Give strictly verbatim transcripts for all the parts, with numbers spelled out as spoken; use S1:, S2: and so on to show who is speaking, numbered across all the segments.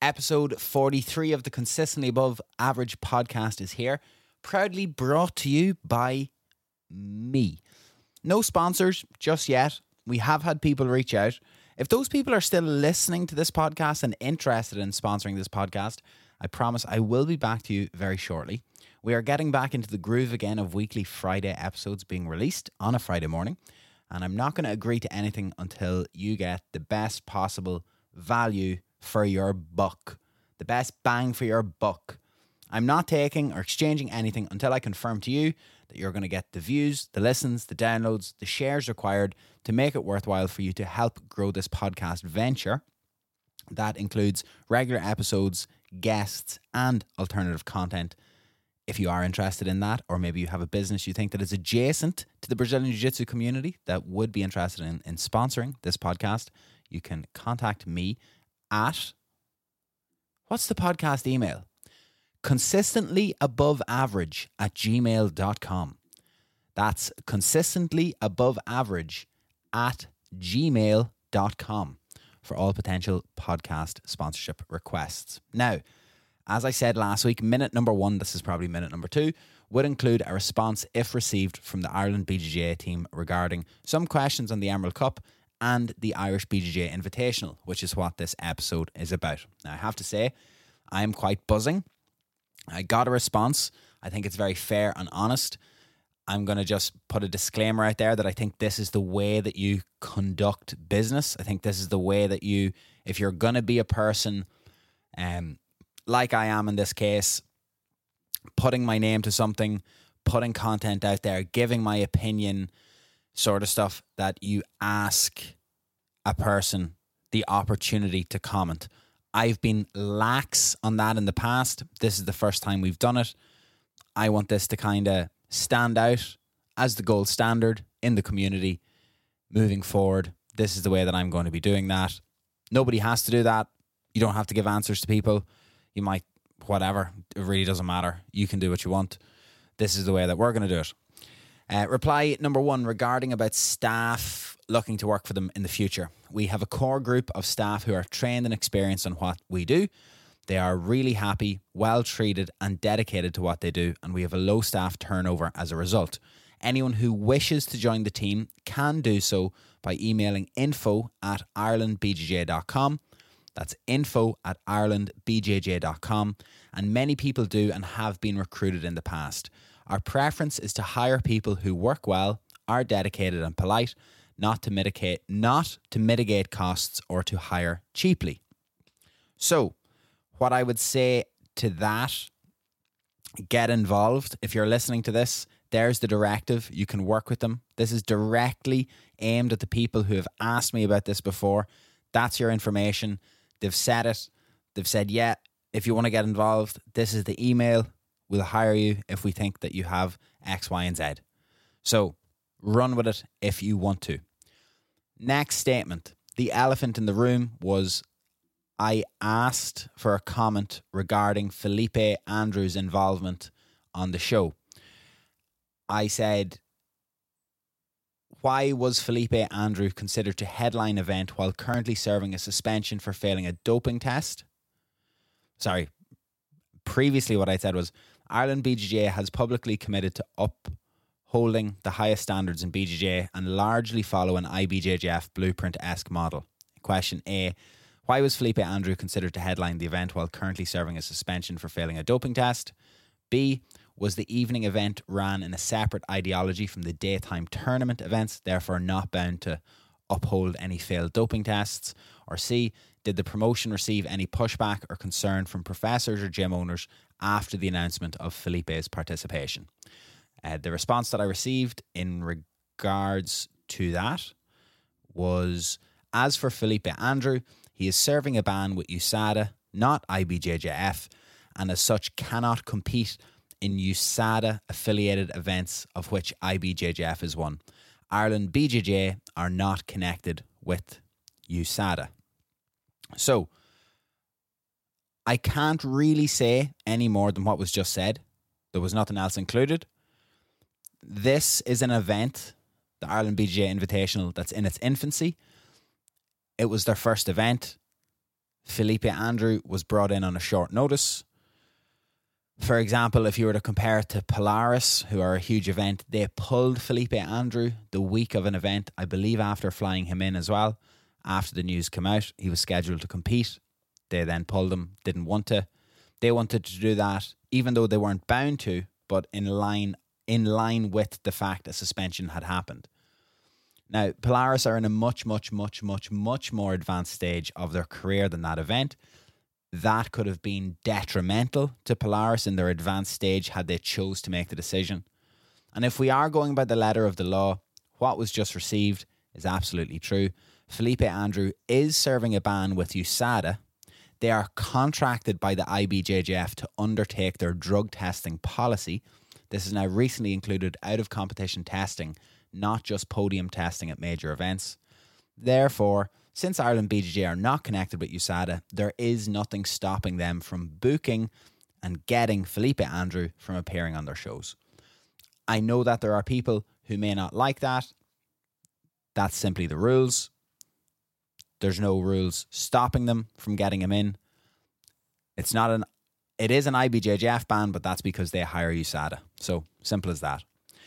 S1: Episode forty-three of the Consistently Above Average podcast is here, proudly brought to you by me. No sponsors just yet. We have had people reach out. If those people are still listening to this podcast and interested in sponsoring this podcast, I promise I will be back to you very shortly. We are getting back into the groove again of weekly Friday episodes being released on a Friday morning, and I'm not going to agree to anything until you get the best possible value for your buck, the best bang for your buck. I'm not taking or exchanging anything until I confirm to you that you're going to get the views, the listens, the downloads, the shares required to make it worthwhile for you to help grow this podcast venture. That includes regular episodes, guests, and alternative content. If you are interested in that, or maybe you have a business you think that is adjacent to the Brazilian Jiu-Jitsu community that would be interested in, in sponsoring this podcast, you can contact me at, what's the podcast email? Consistently above average at gmail dot com. That's consistently above average at gmail dot com for all potential podcast sponsorship requests. Now, as I said last week, minute number one, this is probably minute number two, would include a response, if received, from the Ireland B J J A team regarding some questions on the Emerald Cup and the Irish B J J Invitational, which is what this episode is about. Now, I have to say, I am quite buzzing. I got a response. I think it's very fair and honest. I'm going to just put a disclaimer out there that I think this is the way that you conduct business. I think this is the way that you, if you're going to be a person, um, like I am in this case, putting my name to something, putting content out there, giving my opinion, sort of stuff, that you ask a person the opportunity to comment. I've been lax on that in the past. This is the first time we've done it. I want this to kind of stand out as the gold standard in the community moving forward. This is the way that I'm going to be doing that. Nobody has to do that. You don't have to give answers to people. You might, whatever. It really doesn't matter. You can do what you want. This is the way that we're going to do it. Uh, reply number one, regarding about staff looking to work for them in the future. We have a core group of staff who are trained and experienced on what we do. They are really happy, well treated, and dedicated to what they do, and we have a low staff turnover as a result. Anyone who wishes to join the team can do so by emailing info at ireland b j j dot com. That's info at ireland b j j dot com, and many people do and have been recruited in the past. Our preference is to hire people who work well, are dedicated and polite, not to mitigate not to mitigate costs or to hire cheaply. So, what I would say to that, get involved. If you're listening to this, there's the directive. You can work with them. This is directly aimed at the people who have asked me about this before. That's your information. They've said it. They've said, yeah, if you want to get involved, this is the email. We'll hire you if we think that you have X, Y, and Z. So run with it if you want to. Next statement. The elephant in the room was, I asked for a comment regarding Felipe Andrews' involvement on the show. I said, why was Felipe Andrew considered to headline event while currently serving a suspension for failing a doping test? Sorry. Previously what I said was, Ireland B J J has publicly committed to upholding the highest standards in B J J and largely follow an I B J J F blueprint-esque model. Question A. Why was Felipe Andrew considered to headline the event while currently serving a suspension for failing a doping test? B. Was the evening event ran in a separate ideology from the daytime tournament events, therefore not bound to uphold any failed doping tests? Or C. Did the promotion receive any pushback or concern from professors or gym owners after the announcement of Felipe's participation? Uh, the response that I received in regards to that was, as for Felipe Andrew, he is serving a ban with U S A D A, not I B J J F, and as such cannot compete in U S A D A-affiliated events, of which I B J J F is one. Ireland B J J are not connected with U S A D A. So, I can't really say any more than what was just said. There was nothing else included. This is an event, the Ireland B J J Invitational, that's in its infancy. It was their first event. Felipe Andrew was brought in on a short notice. For example, if you were to compare it to Polaris, who are a huge event, they pulled Felipe Andrew the week of an event, I believe after flying him in as well. After the news came out, he was scheduled to compete. They then pulled him, didn't want to. They wanted to do that, even though they weren't bound to, but in line in line with the fact a suspension had happened. Now, Polaris are in a much, much, much, much, much more advanced stage of their career than that event. That could have been detrimental to Polaris in their advanced stage had they chose to make the decision. And if we are going by the letter of the law, what was just received is absolutely true. Felipe Andrew is serving a ban with U S A D A. They are contracted by the I B J J F to undertake their drug testing policy. This is now recently included out of competition testing, not just podium testing at major events. Therefore, since Ireland B J J are not connected with U S A D A, there is nothing stopping them from booking and getting Felipe Andrew from appearing on their shows. I know that there are people who may not like that. That's simply the rules. There's no rules stopping them from getting him in. It's not an, it is an I B J J F ban, but that's because they hire U S A D A. So simple as that.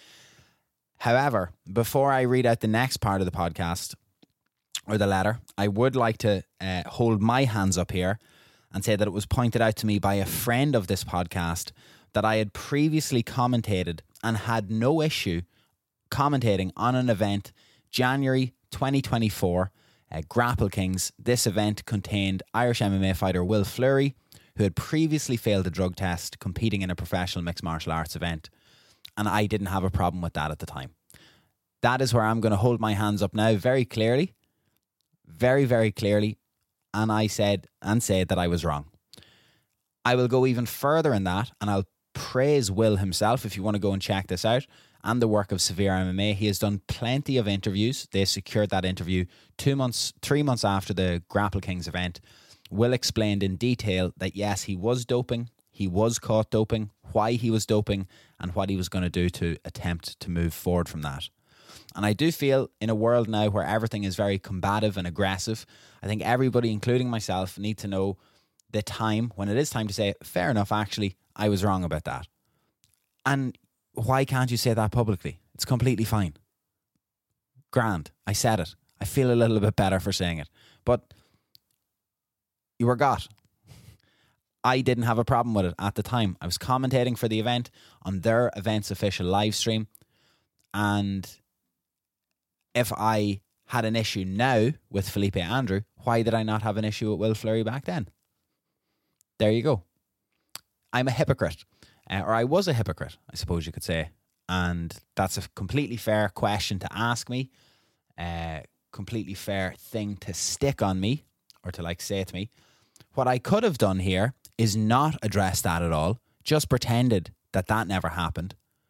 S1: However, before I read out the next part of the podcast, or the letter, I would like to uh, hold my hands up here and say that it was pointed out to me by a friend of this podcast that I had previously commentated and had no issue commentating on an event, January twenty twenty-four, uh, Grapple Kings. This event contained Irish M M A fighter Will Fleury, who had previously failed a drug test competing in a professional mixed martial arts event. And I didn't have a problem with that at the time. That is where I'm going to hold my hands up now very clearly. Very, very clearly, and I said and said that I was wrong. I will go even further in that, and I'll praise Will himself if you want to go and check this out, and the work of Severe M M A. He has done plenty of interviews. They secured that interview two months, three months after the Grapple Kings event. Will explained in detail that yes, he was doping, he was caught doping, why he was doping, and what he was going to do to attempt to move forward from that. And I do feel in a world now where everything is very combative and aggressive, I think everybody, including myself, need to know the time when it is time to say, fair enough, actually, I was wrong about that. And why can't you say that publicly? It's completely fine. Grand. I said it. I feel a little bit better for saying it. But you were got. I didn't have a problem with it at the time. I was commentating for the event on their event's official live stream. And if I had an issue now with Felipe Andrew, why did I not have an issue with Will Fleury back then? There you go. I'm a hypocrite. Uh, or I was a hypocrite, I suppose you could say. And that's a completely fair question to ask me. Uh, completely fair thing to stick on me, or to like say to me. What I could have done here is not address that at all. Just pretended that that never happened.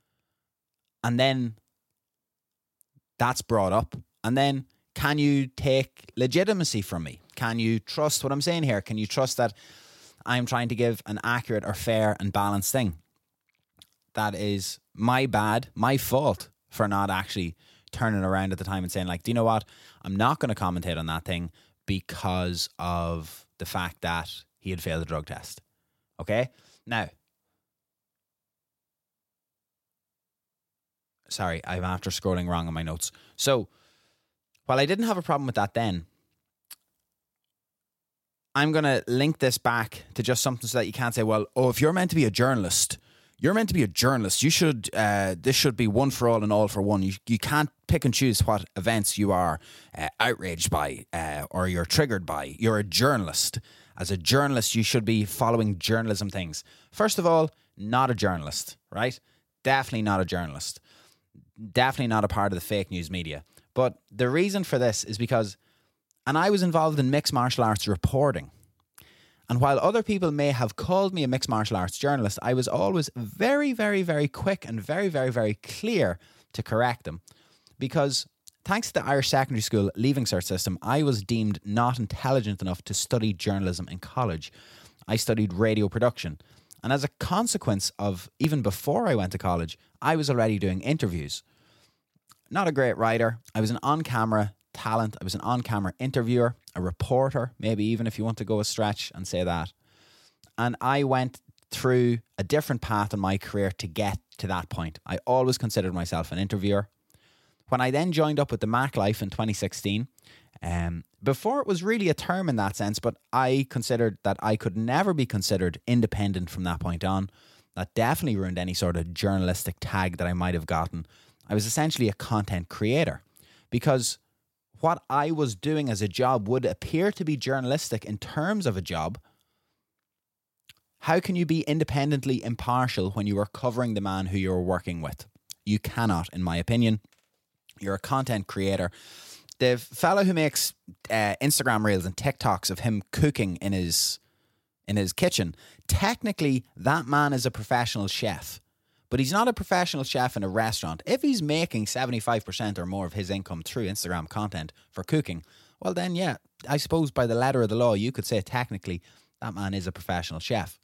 S1: And then that's brought up. And then can you take legitimacy from me? Can you trust what I'm saying here? Can you trust that I'm trying to give an accurate or fair and balanced thing? That is my bad, my fault for not actually turning around at the time and saying, like, do you know what? I'm not going to commentate on that thing because of the fact that he had failed a drug test. Okay? Now, sorry, I'm after scrolling wrong on my notes. So, while I didn't have a problem with that then, I'm going to link this back to just something so that you can't say, well, oh, if you're meant to be a journalist, you're meant to be a journalist. You should, uh, this should be one for all and all for one. You, you can't pick and choose what events you are uh, outraged by uh, or you're triggered by. You're a journalist. As a journalist, you should be following journalism things. First of all, not a journalist, right? Definitely not a journalist. Definitely not a part of the fake news media. But the reason for this is because, and I was involved in mixed martial arts reporting. And while other people may have called me a mixed martial arts journalist, I was always very, very, very quick and very, very, very clear to correct them. Because thanks to the Irish Secondary School Leaving Cert system, I was deemed not intelligent enough to study journalism in college. I studied radio production. And as a consequence of, even before I went to college, I was already doing interviews. Not a great writer. I was an on-camera talent. I was an on-camera interviewer, a reporter, maybe even if you want to go a stretch and say that. And I went through a different path in my career to get to that point. I always considered myself an interviewer. When I then joined up with the Mac Life in twenty sixteen, um, before it was really a term in that sense, but I considered that I could never be considered independent from that point on. That definitely ruined any sort of journalistic tag that I might have gotten. I was essentially a content creator because what I was doing as a job would appear to be journalistic in terms of a job. How can you be independently impartial when you are covering the man who you're working with? You cannot, in my opinion. You're a content creator. The fellow who makes uh, Instagram reels and TikToks of him cooking in his in his kitchen, technically that man is a professional chef, but he's not a professional chef in a restaurant. If he's making seventy-five percent or more of his income through Instagram content for cooking, well then, yeah, I suppose by the letter of the law, you could say technically that man is a professional chef.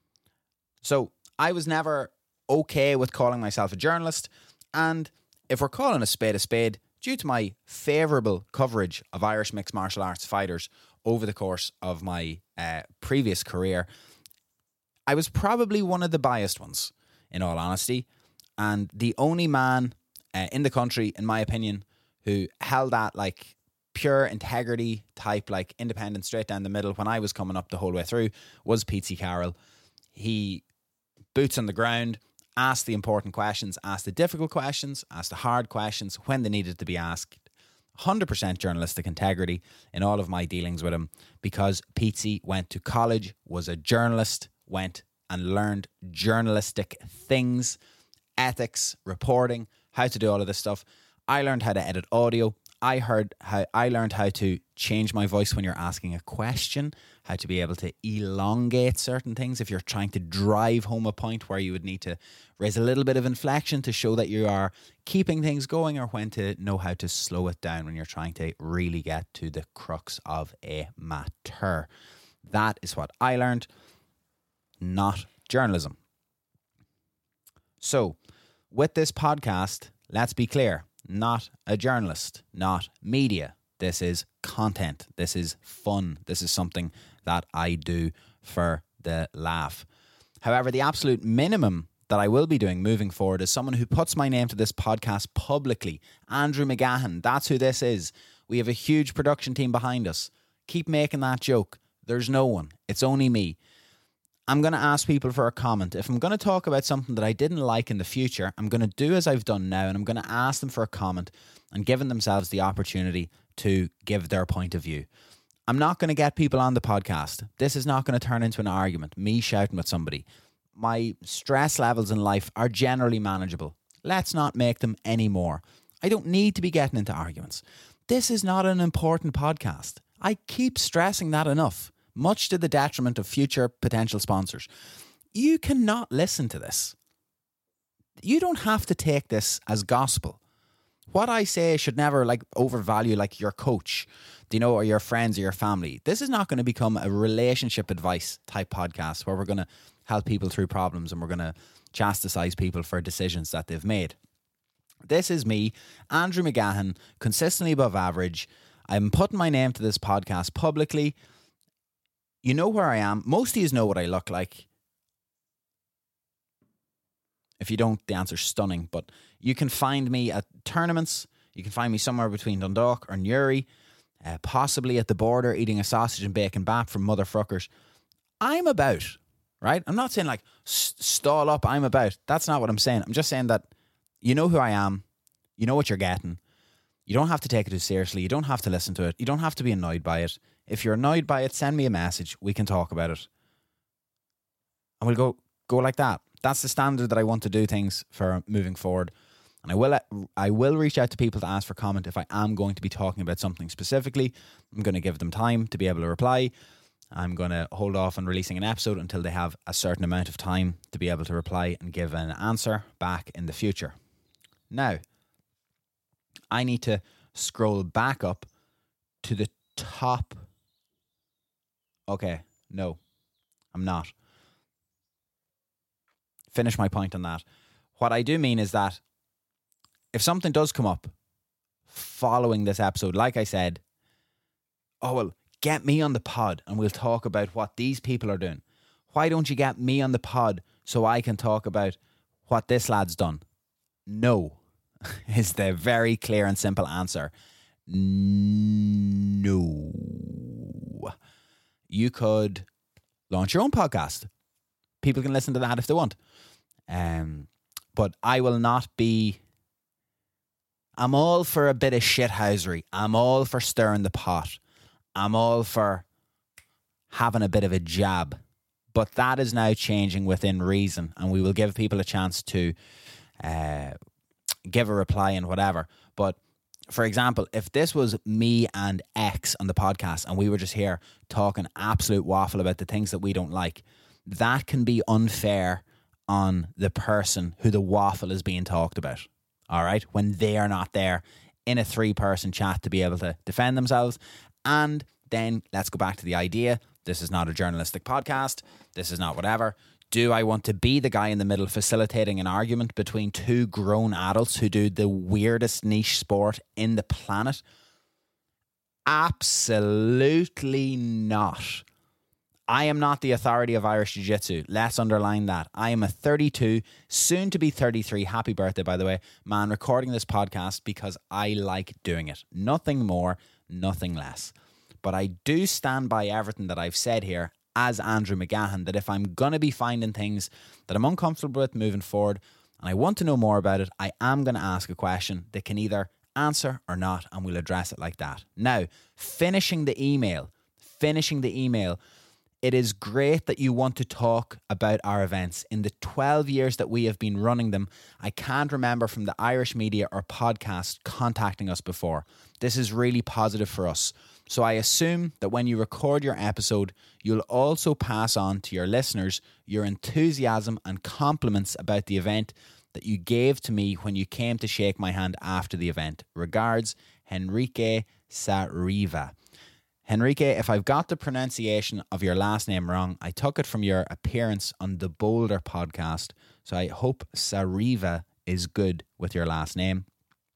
S1: So I was never okay with calling myself a journalist. And if we're calling a spade a spade, due to my favourable coverage of Irish mixed martial arts fighters over the course of my uh, previous career, I was probably one of the biased ones, in all honesty. And the only man uh, in the country, in my opinion, who held that like pure integrity type, like independent, straight down the middle when I was coming up the whole way through was Pete Carroll. He boots on the ground, asked the important questions, asked the difficult questions, asked the hard questions when they needed to be asked. one hundred percent journalistic integrity in all of my dealings with him because Pete went to college, was a journalist, went and learned journalistic things, ethics, reporting, how to do all of this stuff. I learned how to edit audio. I heard how I learned how to change my voice when you're asking a question, how to be able to elongate certain things if you're trying to drive home a point where you would need to raise a little bit of inflection to show that you are keeping things going, or when to know how to slow it down when you're trying to really get to the crux of a matter. That is what I learned, not journalism. So, with this podcast, let's be clear. Not a journalist, not media. This is content. This is fun. This is something that I do for the laugh. However, the absolute minimum that I will be doing moving forward is someone who puts my name to this podcast publicly. Andrew McGahan, that's who this is. We have a huge production team behind us. Keep making that joke. There's no one. It's only me. I'm going to ask people for a comment. If I'm going to talk about something that I didn't like in the future, I'm going to do as I've done now, and I'm going to ask them for a comment and giving themselves the opportunity to give their point of view. I'm not going to get people on the podcast. This is not going to turn into an argument, me shouting with somebody. My stress levels in life are generally manageable. Let's not make them any more. I don't need to be getting into arguments. This is not an important podcast. I keep stressing that enough, much to the detriment of future potential sponsors. You cannot listen to this. You don't have to take this as gospel. What I say should never like overvalue like your coach, you know, or your friends or your family. This is not going to become a relationship advice type podcast where we're going to help people through problems and we're going to chastise people for decisions that they've made. This is me, Andrew McGahan, consistently above average. I'm putting my name to this podcast publicly. You know where I am. Most of you know what I look like. If you don't, the answer's stunning. But you can find me at tournaments. You can find me somewhere between Dundalk or Newry, uh, possibly at the border eating a sausage and bacon bap from Motherfuckers. I'm about, right? I'm not saying like stall up, I'm about. That's not what I'm saying. I'm just saying that you know who I am. You know what you're getting. You don't have to take it too seriously. You don't have to listen to it. You don't have to be annoyed by it. If you're annoyed by it, send me a message. We can talk about it. And we'll go go like that. That's the standard that I want to do things for moving forward. And I will I will reach out to people to ask for comment if I am going to be talking about something specifically. I'm going to give them time to be able to reply. I'm going to hold off on releasing an episode until they have a certain amount of time to be able to reply and give an answer back in the future. Now, I need to scroll back up to the top. Okay, no, I'm not. Finish my point on that. What I do mean is that if something does come up, following this episode, like I said, oh, well, get me on the pod and we'll talk about what these people are doing. Why don't you get me on the pod so I can talk about what this lad's done? No, is the very clear and simple answer. No. You could launch your own podcast. People can listen to that if they want. Um, but I will not be... I'm all for a bit of shithousery. I'm all for stirring the pot. I'm all for having a bit of a jab. But that is now changing within reason, and we will give people a chance to uh, give a reply and whatever. But for example, if this was me and X on the podcast and we were just here talking absolute waffle about the things that we don't like, that can be unfair on the person who the waffle is being talked about. All right, when they are not there in a three-person chat to be able to defend themselves. And then let's go back to the idea. This is not a journalistic podcast. This is not whatever. Do I want to be the guy in the middle facilitating an argument between two grown adults who do the weirdest niche sport in the planet? Absolutely not. I am not the authority of Irish Jiu-Jitsu. Let's underline that. I am a thirty-two, soon to be thirty-three, happy birthday, by the way, man, recording this podcast because I like doing it. Nothing more, nothing less. But I do stand by everything that I've said here as Andrew McGahan, that if I'm going to be finding things that I'm uncomfortable with moving forward and I want to know more about it, I am going to ask a question that can either answer or not, and we'll address it like that. Now, finishing the email, finishing the email, it is great that you want to talk about our events. In the twelve years that we have been running them, I can't remember from the Irish media or podcast contacting us before. This is really positive for us. So I assume that when you record your episode, you'll also pass on to your listeners your enthusiasm and compliments about the event that you gave to me when you came to shake my hand after the event. Regards, Henrique Sariva. Henrique, if I've got the pronunciation of your last name wrong, I took it from your appearance on the Boulder podcast. So I hope Sariva is good with your last name.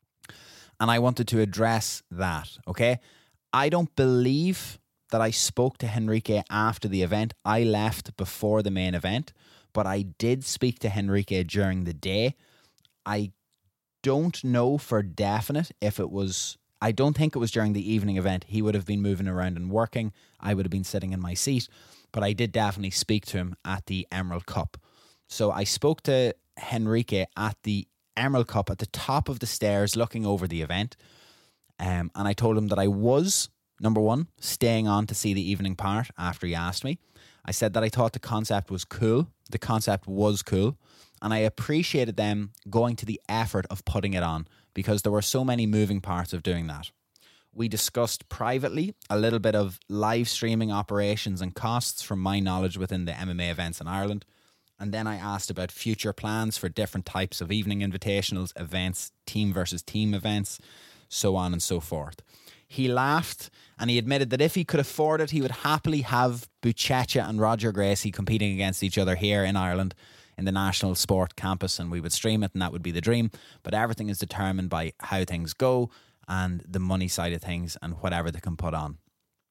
S1: And I wanted to address that, okay? I don't believe that I spoke to Henrique after the event. I left before the main event, but I did speak to Henrique during the day. I don't know for definite if it was... I don't think it was during the evening event. He would have been moving around and working. I would have been sitting in my seat. But I did definitely speak to him at the Emerald Cup. So I spoke to Henrique at the Emerald Cup at the top of the stairs looking over the event. Um, and I told him that I was, number one, staying on to see the evening part after he asked me. I said that I thought the concept was cool. The concept was cool. And I appreciated them going to the effort of putting it on, because there were so many moving parts of doing that. We discussed privately a little bit of live streaming operations and costs from my knowledge within the M M A events in Ireland. And then I asked about future plans for different types of evening invitationals, events, team versus team events, so on and so forth. He laughed and he admitted that if he could afford it, he would happily have Buchecha and Roger Gracie competing against each other here in Ireland in the National Sport Campus, and we would stream it and that would be the dream. But everything is determined by how things go and the money side of things and whatever they can put on.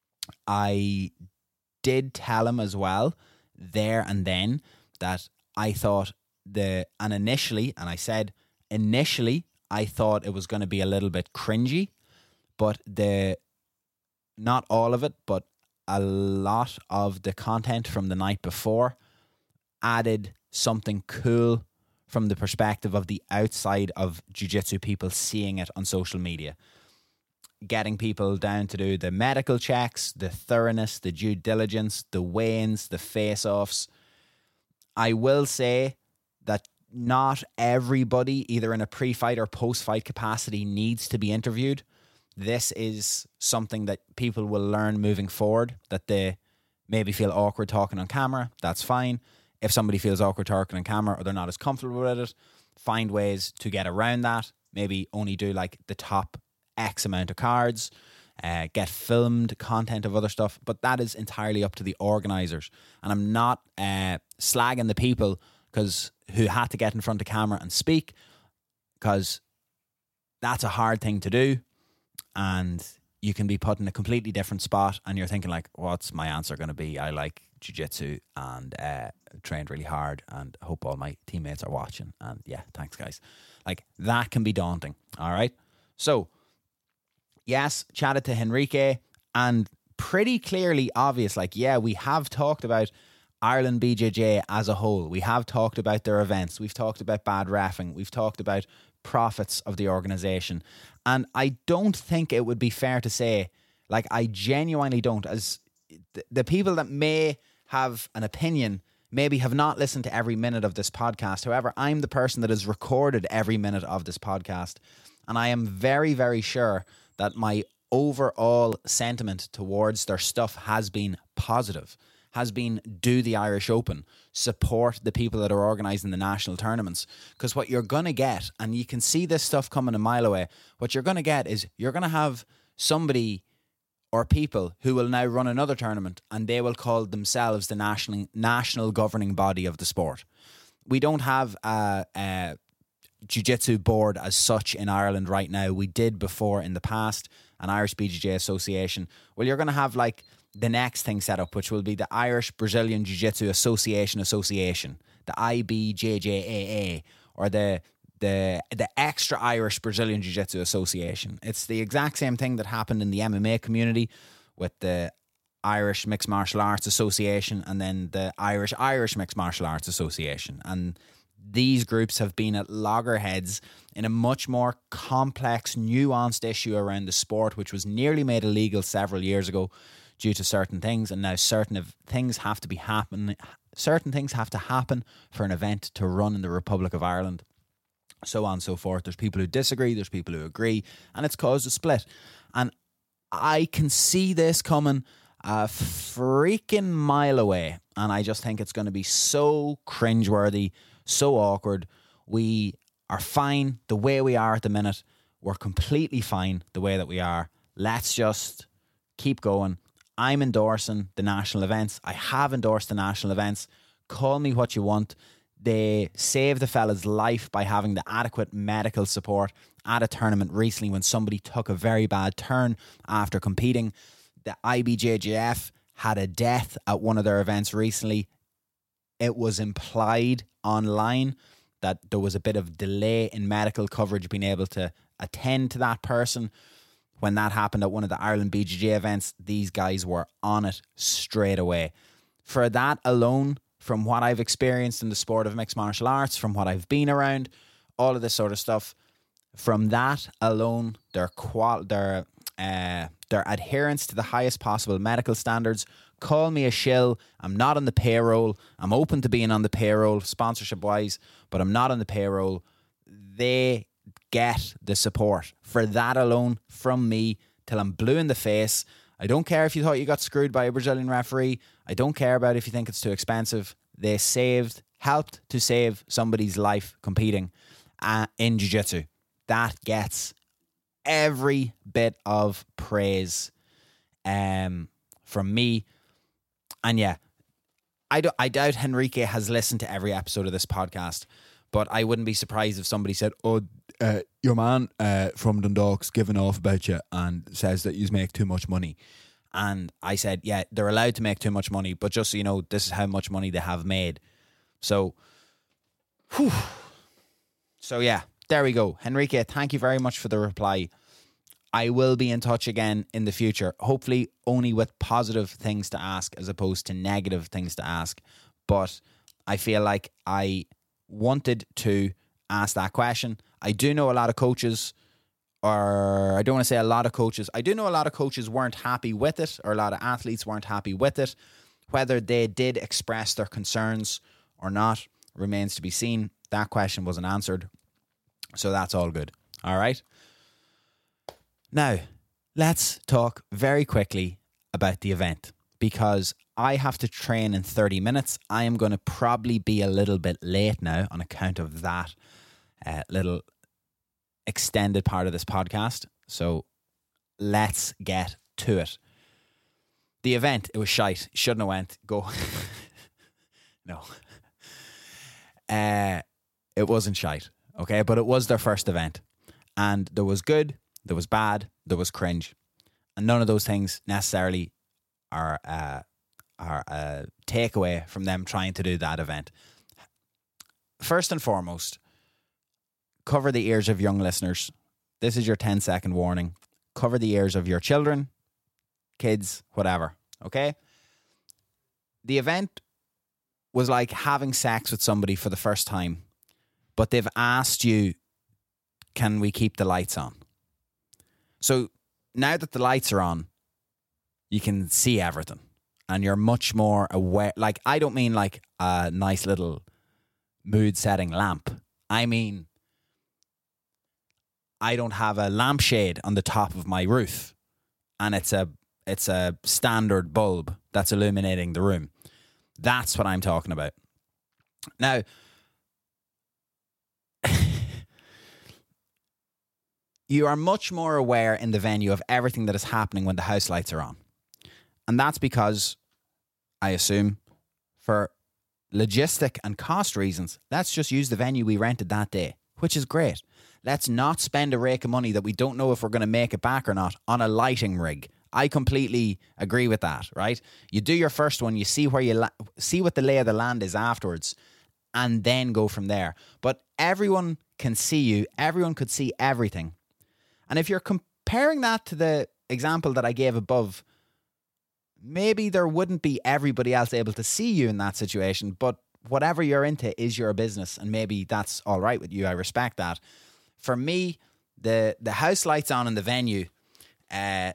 S1: I did tell him as well there and then that I thought the, and initially, and I said initially, I thought it was going to be a little bit cringy, but the, not all of it, but a lot of the content from the night before added something cool from the perspective of the outside of jiu-jitsu people seeing it on social media. Getting people down to do the medical checks, the thoroughness, the due diligence, the weigh-ins, the face-offs. I will say that not everybody, either in a pre-fight or post-fight capacity, needs to be interviewed. This is something that people will learn moving forward, that they maybe feel awkward talking on camera. That's fine. If somebody feels awkward talking on camera or they're not as comfortable with it, find ways to get around that. Maybe only do like the top X amount of cards, uh, get filmed content of other stuff. But that is entirely up to the organisers. And I'm not uh, slagging the people because who had to get in front of camera and speak, because that's a hard thing to do. and you can be put in a completely different spot, and you're thinking like, what's my answer going to be? I like jiu-jitsu and uh, trained really hard and hope all my teammates are watching. And yeah, thanks guys. Like, that can be daunting. All right. So yes, chatted to Henrique, and pretty clearly obvious, like, yeah, we have talked about Ireland B J J as a whole. We have talked about their events. We've talked about bad reffing. We've talked about profits of the organisation. And I don't think it would be fair to say, like, I genuinely don't, as th- the people that may have an opinion maybe have not listened to every minute of this podcast. However, I'm the person that has recorded every minute of this podcast. And I am very, very sure that my overall sentiment towards their stuff has been positive, has been do the Irish Open, support the people that are organising the national tournaments. Because what you're going to get, and you can see this stuff coming a mile away, what you're going to get is you're going to have somebody or people who will now run another tournament, and they will call themselves the national national governing body of the sport. We don't have a, a jiu-jitsu board as such in Ireland right now. We did before in the past, an Irish B J J Association. Well, you're going to have like the next thing set up, which will be the Irish Brazilian Jiu-Jitsu Association Association, the I B J J A A, or the the the extra Irish Brazilian Jiu-Jitsu Association. It's the exact same thing that happened in the M M A community with the Irish Mixed Martial Arts Association and then the Irish Irish Mixed Martial Arts Association. And these groups have been at loggerheads in a much more complex, nuanced issue around the sport, which was nearly made illegal several years ago due to certain things, and now certain things have to be happen. Certain things have to happen for an event to run in the Republic of Ireland. So on and so forth. There's people who disagree, there's people who agree, and it's caused a split. And I can see this coming a freaking mile away, and I just think it's going to be so cringeworthy, so awkward. We are fine the way we are at the minute. We're completely fine the way that we are. Let's just keep going. I'm endorsing the national events. I have endorsed the national events. Call me what you want. They saved the fella's life by having the adequate medical support at a tournament recently when somebody took a very bad turn after competing. The I B J J F had a death at one of their events recently. It was implied online that there was a bit of delay in medical coverage being able to attend to that person. When that happened at one of the Ireland B J J events, these guys were on it straight away. For that alone, from what I've experienced in the sport of mixed martial arts, from what I've been around, all of this sort of stuff, from that alone, their qual- their uh, their adherence to the highest possible medical standards. Call me a shill. I'm not on the payroll. I'm open to being on the payroll, sponsorship-wise, but I'm not on the payroll. They get the support for that alone from me till I'm blue in the face. I don't care if you thought you got screwed by a Brazilian referee. I don't care about if you think it's too expensive. They saved, helped to save somebody's life competing uh, in jiu-jitsu. That gets every bit of praise um, from me. And yeah, I, do, I doubt Henrique has listened to every episode of this podcast, but I wouldn't be surprised if somebody said, oh, uh, your man uh, from Dundalk's giving off about you and says that you make too much money. And I said, yeah, they're allowed to make too much money, but just so you know, this is how much money they have made. So, whew. So yeah, there we go. Henrique, thank you very much for the reply. I will be in touch again in the future, hopefully only with positive things to ask as opposed to negative things to ask. But I feel like I wanted to ask that question. I do know a lot of coaches, or I don't want to say a lot of coaches. I do know a lot of coaches weren't happy with it, or a lot of athletes weren't happy with it. Whether they did express their concerns or not remains to be seen. That question wasn't answered. So that's all good. All right. Now, let's talk very quickly about the event, because I have to train in thirty minutes. I am going to probably be a little bit late now on account of that uh, little extended part of this podcast. So let's get to it. The event, it was shite. Shouldn't have went. Go. No. Uh, it wasn't shite. Okay, but it was their first event. And there was good, there was bad, there was cringe. And none of those things necessarily are, uh, are a takeaway from them trying to do that event. First and foremost, cover the ears of young listeners. This is your ten second warning. Cover the ears of your children, kids, whatever. Okay? The event was like having sex with somebody for the first time, but they've asked you, can we keep the lights on? So now that the lights are on, you can see everything and you're much more aware. Like, I don't mean like a nice little mood setting lamp. I mean, I don't have a lampshade on the top of my roof and it's a it's a standard bulb that's illuminating the room. That's what I'm talking about. Now, you are much more aware in the venue of everything that is happening when the house lights are on. And that's because, I assume, for logistic and cost reasons, let's just use the venue we rented that day, which is great. Let's not spend a rake of money that we don't know if we're going to make it back or not on a lighting rig. I completely agree with that, right? You do your first one, you see where you la- see what the lay of the land is afterwards, and then go from there. But everyone can see you. Everyone could see everything. And if you're comparing that to the example that I gave above, maybe there wouldn't be everybody else able to see you in that situation, but whatever you're into is your business, and maybe that's all right with you. I respect that. For me, the the house lights on in the venue uh,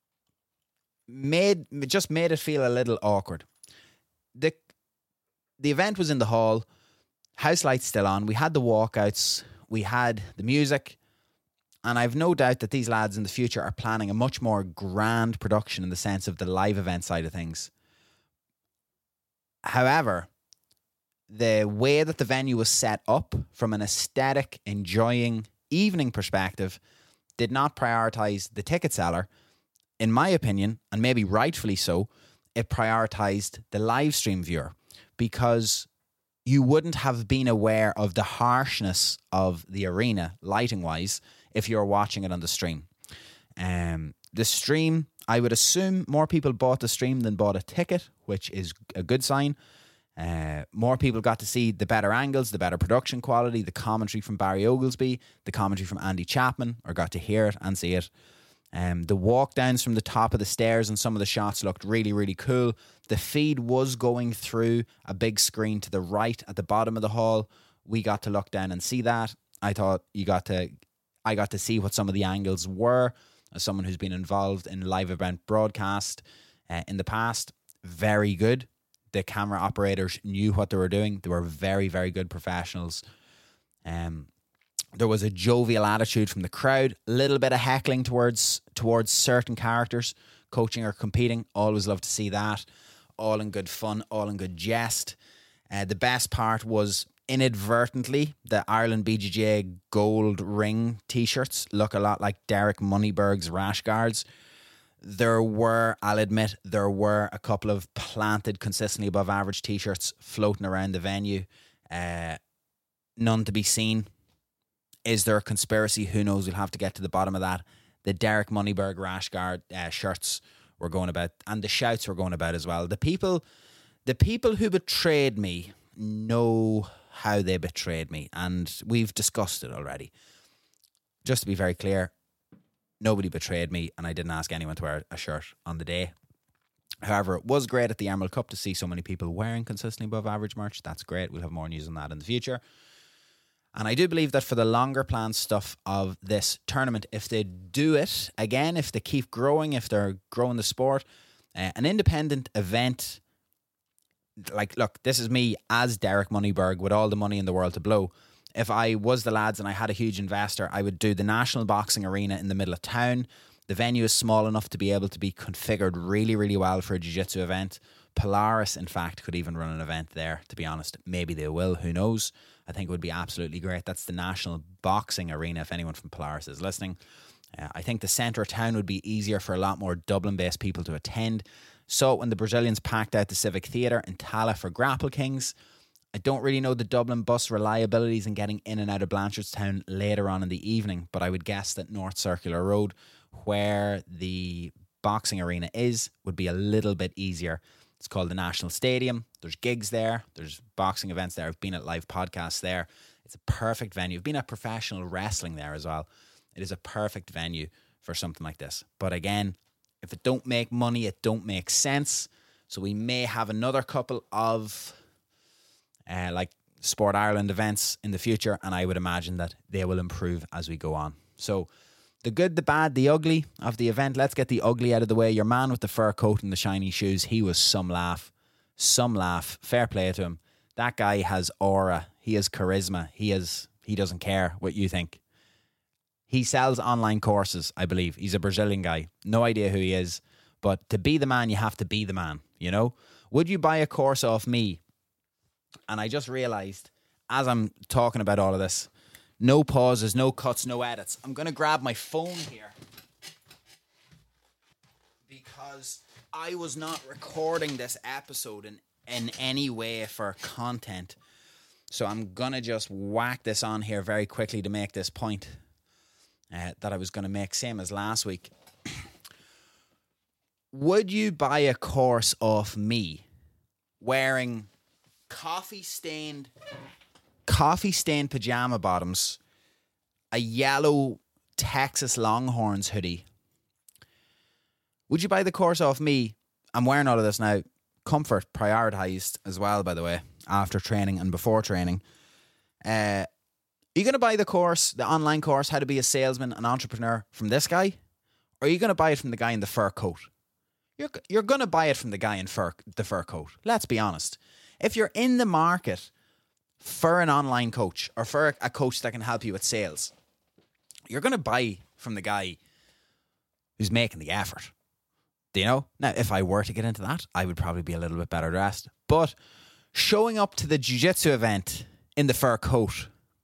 S1: made just made it feel a little awkward. The the event was in the hall, house lights still on. We had the walkouts, we had the music, and I've no doubt that these lads in the future are planning a much more grand production in the sense of the live event side of things. However, the way that the venue was set up from an aesthetic, enjoying evening perspective did not prioritize the ticket seller. In my opinion, and maybe rightfully so, it prioritized the live stream viewer, because you wouldn't have been aware of the harshness of the arena lighting wise if you're watching it on the stream. Um, the stream, I would assume more people bought the stream than bought a ticket, which is a good sign. Uh, more people got to see the better angles, the better production quality, the commentary from Barry Oglesby, the commentary from Andy Chapman, or got to hear it and see it. Um, the walk downs from the top of the stairs and some of the shots looked really, really cool. The feed was going through a big screen to the right at the bottom of the hall. We got to look down and see that. I thought you got to, I got to see what some of the angles were as someone who's been involved in live event broadcast uh, in the past. Very good. The camera operators knew what they were doing. They were very, very good professionals. Um, there was a jovial attitude from the crowd. A little bit of heckling towards towards certain characters, coaching or competing. Always love to see that. All in good fun, all in good jest. Uh, the best part was inadvertently the Ireland B J J gold ring t-shirts look a lot like Derek Moneyberg's rash guards. There were, I'll admit, there were a couple of planted consistently above average t-shirts floating around the venue. Uh, none to be seen. Is there a conspiracy? Who knows? We'll have to get to the bottom of that. The Derek Moneyberg rash guard uh, shirts were going about, and the shouts were going about as well. The people, the people who betrayed me know how they betrayed me, and we've discussed it already. Just to be very clear, nobody betrayed me, and I didn't ask anyone to wear a shirt on the day. However, it was great at the Emerald Cup to see so many people wearing consistently above average merch. That's great. We'll have more news on that in the future. And I do believe that for the longer planned stuff of this tournament, if they do it again, if they keep growing, if they're growing the sport, uh, an independent event, like, look, this is me as Derek Moneyberg with all the money in the world to blow. If I was the lads and I had a huge investor, I would do the National Boxing Arena in the middle of town. The venue is small enough to be able to be configured really, really well for a jiu-jitsu event. Polaris, in fact, could even run an event there, to be honest. Maybe they will, who knows? I think it would be absolutely great. That's the National Boxing Arena, if anyone from Polaris is listening. Uh, I think the centre of town would be easier for a lot more Dublin-based people to attend. So when the Brazilians packed out the Civic Theatre in Tala for Grapple Kings, I don't really know the Dublin bus reliabilities in getting in and out of Blanchardstown later on in the evening, but I would guess that North Circular Road, where the boxing arena is, would be a little bit easier. It's called the National Stadium. There's gigs there. There's boxing events there. I've been at live podcasts there. It's a perfect venue. I've been at professional wrestling there as well. It is a perfect venue for something like this. But again, if it don't make money, it don't make sense. So we may have another couple of uh, like Sport Ireland events in the future, and I would imagine that they will improve as we go on. So the good, the bad, the ugly of the event. Let's get the ugly out of the way. Your man with the fur coat and the shiny shoes, he was some laugh. Some laugh. Fair play to him. That guy has aura. He has charisma. He has, he doesn't care what you think. He sells online courses, I believe. He's a Brazilian guy. No idea who he is. But to be the man, you have to be the man, you know? Would you buy a course off me? And I just realised, as I'm talking about all of this, no pauses, no cuts, no edits. I'm going to grab my phone here because I was not recording this episode in, in any way for content. So I'm going to just whack this on here very quickly to make this point uh, that I was going to make, same as last week. Would you buy a course off me wearing coffee-stained coffee stained pajama bottoms, a yellow Texas Longhorns hoodie? Would you buy the course off me? I'm wearing all of this now. Comfort prioritized as well, by the way, after training and before training. Uh, are you going to buy the course, the online course, how to be a salesman, an entrepreneur, from this guy? Or are you going to buy it from the guy in the fur coat? You're, you're going to buy it from the guy in fur, the fur coat. Let's be honest. If you're in the market for an online coach or for a coach that can help you with sales, you're going to buy from the guy who's making the effort. Do you know? Now, if I were to get into that, I would probably be a little bit better dressed. But showing up to the jiu-jitsu event in the fur coat,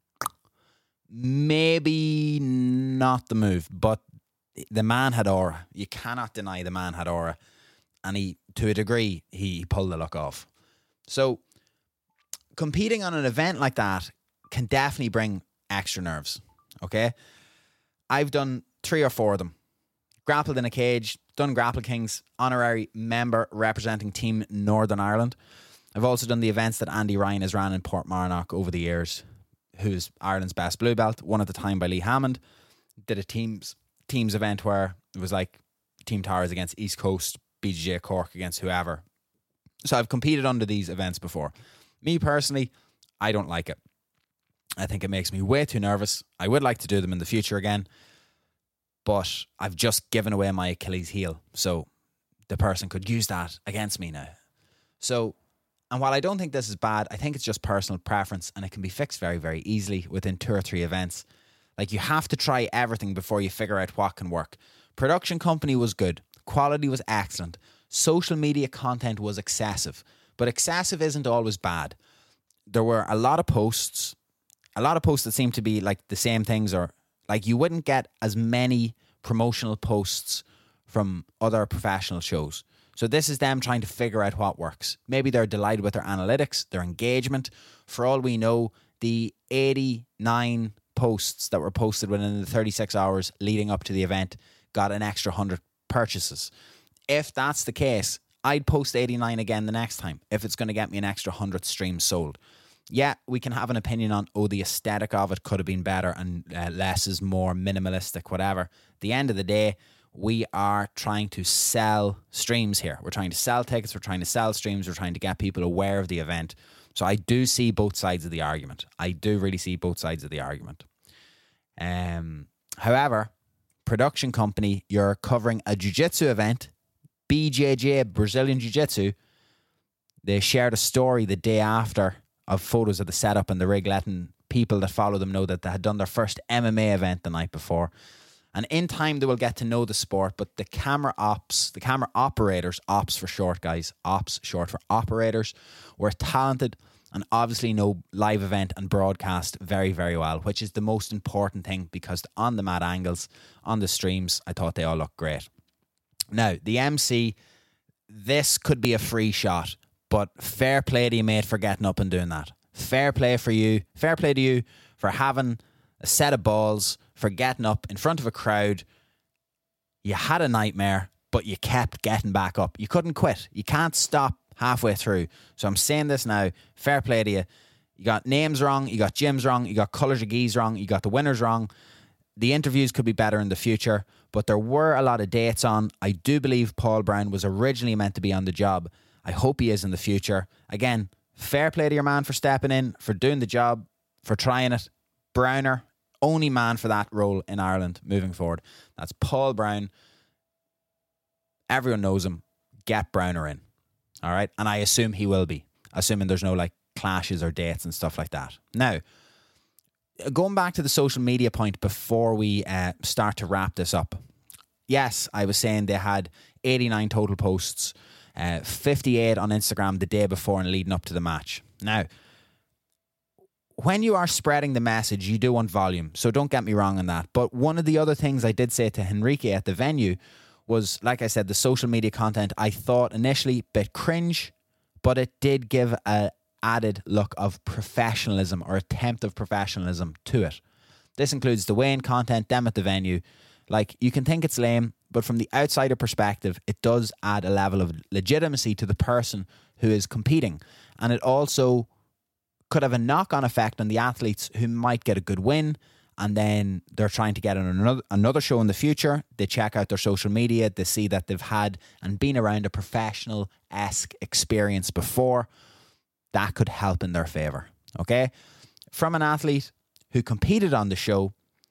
S1: maybe not the move, but the man had aura. You cannot deny the man had aura. And he, to a degree, he pulled the look off. So competing on an event like that can definitely bring extra nerves, okay? I've done three or four of them. Grappled in a cage, done Grapple Kings, honorary member representing Team Northern Ireland. I've also done the events that Andy Ryan has ran in Portmarnock over the years, who's Ireland's best blue belt, one at the time by Lee Hammond. Did a teams teams event where it was like Team Towers against East Coast, B G J Cork against whoever. So I've competed under these events before. Me personally, I don't like it. I think it makes me way too nervous. I would like to do them in the future again, but I've just given away my Achilles heel. So the person could use that against me now. So, and while I don't think this is bad, I think it's just personal preference and it can be fixed very, very easily within two or three events. Like, you have to try everything before you figure out what can work. Production company was good. Quality was excellent. Social media content was excessive. But excessive isn't always bad. There were a lot of posts, a lot of posts that seemed to be like the same things, or like you wouldn't get as many promotional posts from other professional shows. So this is them trying to figure out what works. Maybe they're delighted with their analytics, their engagement. For all we know, the eighty-nine posts that were posted within the thirty-six hours leading up to the event got an extra one hundred purchases. If that's the case, I'd post eighty-nine again the next time if it's going to get me an extra one hundred streams sold. Yeah, we can have an opinion on, oh, the aesthetic of it could have been better and uh, less is more minimalistic, whatever. At the end of the day, we are trying to sell streams here. We're trying to sell tickets. We're trying to sell streams. We're trying to get people aware of the event. So I do see both sides of the argument. I do really see both sides of the argument. Um, however, production company, you're covering a jiu-jitsu event, B J J, Brazilian Jiu-Jitsu. They shared a story the day after of photos of the setup and the rig, letting people that follow them know that they had done their first M M A event the night before. And in time, they will get to know the sport, but the camera ops, the camera operators, ops for short, guys, ops short for operators, were talented and obviously know live event and broadcast very, very well, which is the most important thing, because on the mad angles, on the streams, I thought they all looked great. Now, the M C, this could be a free shot, But fair play to you, mate, for getting up and doing that. Fair play for you. Fair play to you for having a set of balls, for getting up in front of a crowd. You had a nightmare, but you kept getting back up. You couldn't quit. You can't stop halfway through. So I'm saying this now. Fair play to you. You got names wrong. You got gyms wrong. You got colours of geese wrong. You got the winners wrong. The interviews could be better in the future, but there were a lot of dates on. I do believe Paul Brown was originally meant to be on the job. I hope he is in the future. Again, fair play to your man for stepping in, for doing the job, for trying it. Browner, only man for that role in Ireland moving forward. That's Paul Brown. Everyone knows him. Get Browner in. All right? And I assume he will be, assuming there's no like clashes or dates and stuff like that. Now, going back to the social media point before we uh, start to wrap this up. Yes, I was saying they had eighty-nine total posts, uh, fifty-eight on Instagram the day before and leading up to the match. Now, when you are spreading the message, you do want volume. So don't get me wrong on that. But one of the other things I did say to Henrique at the venue was, like I said, the social media content I thought initially a bit cringe, but it did give a added look of professionalism or attempt of professionalism to it. This includes the weigh-in content, them at the venue. Like, you can think it's lame, but from the outsider perspective, it does add a level of legitimacy to the person who is competing. And it also could have a knock-on effect on the athletes who might get a good win, and then they're trying to get on another, another show in the future. They check out their social media, they see that they've had and been around a professional-esque experience before. That could help in their favour, okay? From an athlete who competed on the show,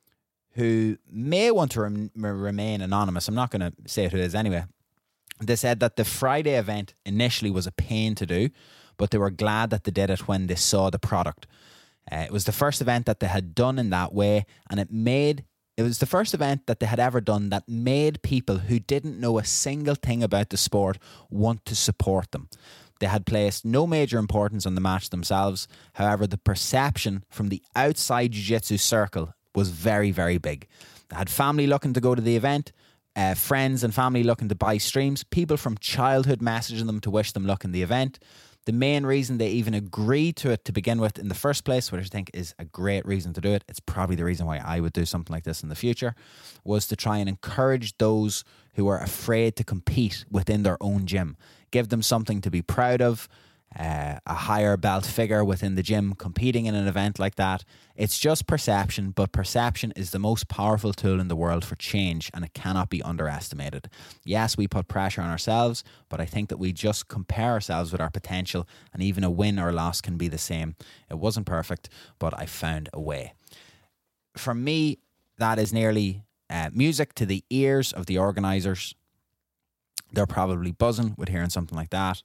S1: who may want to rem- remain anonymous, I'm not going to say who it is anyway, they said that the Friday event initially was a pain to do, but they were glad that they did it when they saw the product. Uh, it was the first event that they had done in that way, and it made it was the first event that they had ever done that made people who didn't know a single thing about the sport want to support them. They had placed no major importance on the match themselves. However, the perception from the outside jiu-jitsu circle was very, very big. They had family looking to go to the event, uh, friends and family looking to buy streams, people from childhood messaging them to wish them luck in the event. The main reason they even agreed to it to begin with in the first place, which I think is a great reason to do it, it's probably the reason why I would do something like this in the future, was to try and encourage those who are afraid to compete within their own gym. Give them something to be proud of, uh, a higher belt figure within the gym competing in an event like that. It's just perception, but perception is the most powerful tool in the world for change, and it cannot be underestimated. Yes, we put pressure on ourselves, but I think that we just compare ourselves with our potential, and even a win or loss can be the same. It wasn't perfect, but I found a way. For me, that is nearly uh, music to the ears of the organisers. They're probably buzzing with hearing something like that.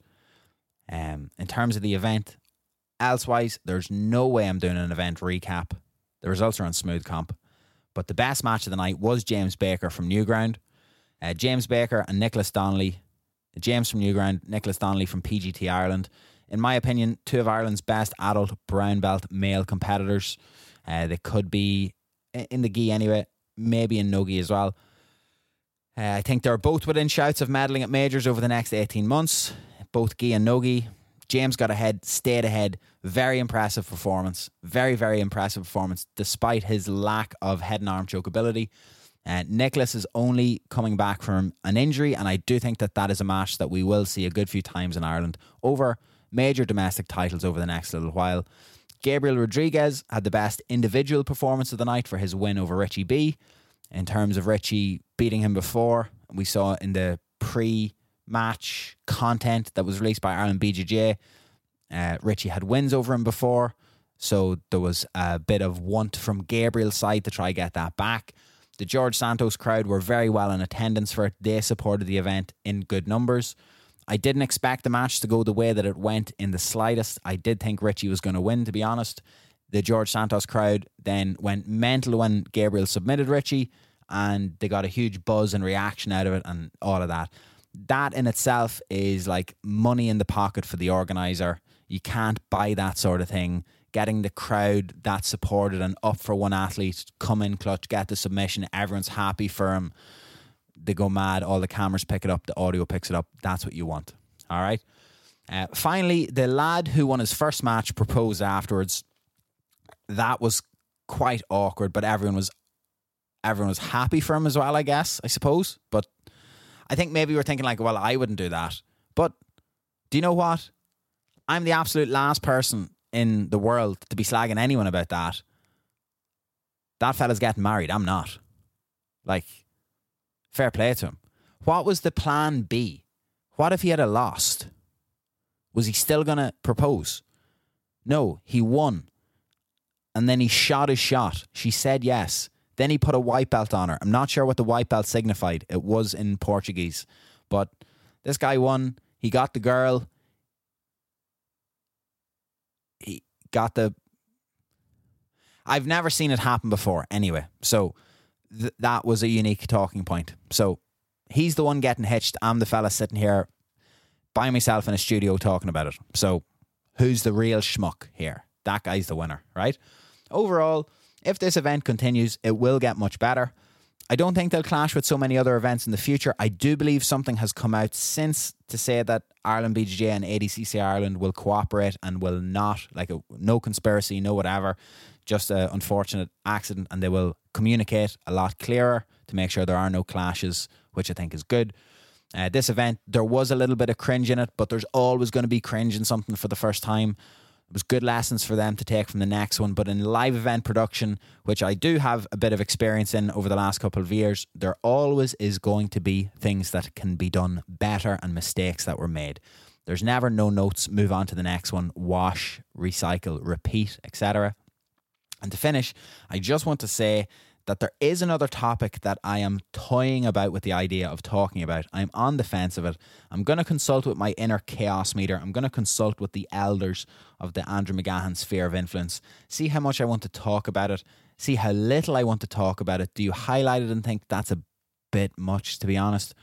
S1: Um, in terms of the event, elsewise, there's no way I'm doing an event recap. The results are on Smooth Comp. But the best match of the night was James Baker from Newground. Uh, James Baker and Nicholas Donnelly. James from Newground, Nicholas Donnelly from P G T Ireland. In my opinion, two of Ireland's best adult brown belt male competitors. Uh, they could be in the gi anyway, maybe in no gi as well. Uh, I think they're both within shouts of medaling at majors over the next eighteen months. Both gi and no gi. James got ahead, stayed ahead. Very impressive performance. Very, very impressive performance, despite his lack of head and arm choke ability. Uh, Nicholas is only coming back from an injury, and I do think that that is a match that we will see a good few times in Ireland over major domestic titles over the next little while. Gabriel Rodriguez had the best individual performance of the night for his win over Richie B. In terms of Richie beating him before, we saw in the pre-match content that was released by Ireland B J J, uh, Richie had wins over him before, so there was a bit of want from Gabriel's side to try get that back. The George Santos crowd were very well in attendance for it. They supported the event in good numbers. I didn't expect the match to go the way that it went in the slightest. I did think Richie was going to win, to be honest. The George Santos crowd then went mental when Gabriel submitted Richie, and they got a huge buzz and reaction out of it and all of that. That in itself is like money in the pocket for the organizer. You can't buy that sort of thing. Getting the crowd that supported and up for one athlete, come in clutch, get the submission, everyone's happy for him. They go mad, all the cameras pick it up, the audio picks it up. That's what you want. All right? Uh, finally, the lad who won his first match proposed afterwards. That was quite awkward, but everyone was everyone was happy for him as well, I guess, I suppose. But I think maybe we're thinking like, well, I wouldn't do that. But do you know what? I'm the absolute last person in the world to be slagging anyone about that. That fella's getting married. I'm not. Like, fair play to him. What was the plan B? What if he had a lost? Was he still going to propose? No, he won. And then he shot his shot. She said yes. Then he put a white belt on her. I'm not sure what the white belt signified. It was in Portuguese. But this guy won. He got the girl. He got the... I've never seen it happen before anyway. So th- that was a unique talking point. So he's the one getting hitched. I'm the fella sitting here by myself in a studio talking about it. So who's the real schmuck here? That guy's the winner, right? Overall, if this event continues, it will get much better. I don't think they'll clash with so many other events in the future. I do believe something has come out since to say that Ireland B J J and A D C C Ireland will cooperate and will not, like a, no conspiracy, no whatever, just an unfortunate accident, and they will communicate a lot clearer to make sure there are no clashes, which I think is good. Uh, this event, there was a little bit of cringe in it, but there's always going to be cringe in something for the first time. It was good lessons for them to take from the next one. But in live event production, which I do have a bit of experience in over the last couple of years, there always is going to be things that can be done better and mistakes that were made. There's never no notes, move on to the next one, wash, recycle, repeat, et cetera. And to finish, I just want to say that there is another topic that I am toying about with the idea of talking about. I'm on the fence of it. I'm going to consult with my inner chaos meter. I'm going to consult with the elders of the Andrew McGahan sphere of influence. See how much I want to talk about it. See how little I want to talk about it. Do you highlight it and think that's a bit much, to be honest?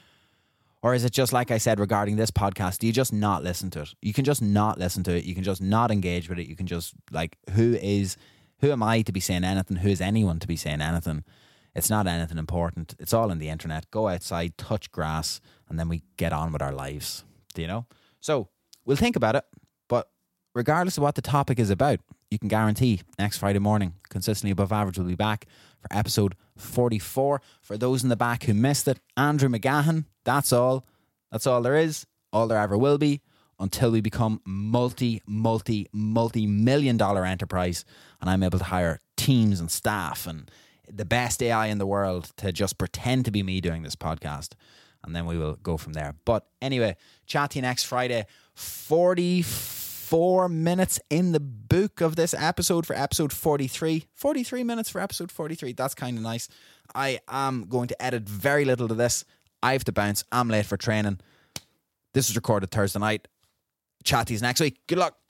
S1: Or is it just like I said regarding this podcast, do you just not listen to it? You can just not listen to it. You can just not engage with it. You can just, like, who is... Who am I to be saying anything? Who is anyone to be saying anything? It's not anything important. It's all in the internet. Go outside, touch grass, and then we get on with our lives. Do you know? So we'll think about it. But regardless of what the topic is about, you can guarantee next Friday morning, Consistently Above Average will be back for episode forty-four. For those in the back who missed it, Andrew McGahan, that's all. That's all there is. All there ever will be. Until we become multi, multi, multi-million dollar enterprise and I'm able to hire teams and staff and the best A I in the world to just pretend to be me doing this podcast. And then we will go from there. But anyway, chat to you next Friday. forty-four minutes in the book of this episode for episode forty-three. forty-three minutes for episode forty-three. That's kind of nice. I am going to edit very little to this. I have to bounce. I'm late for training. This was recorded Thursday night. Chat to you next week. Good luck.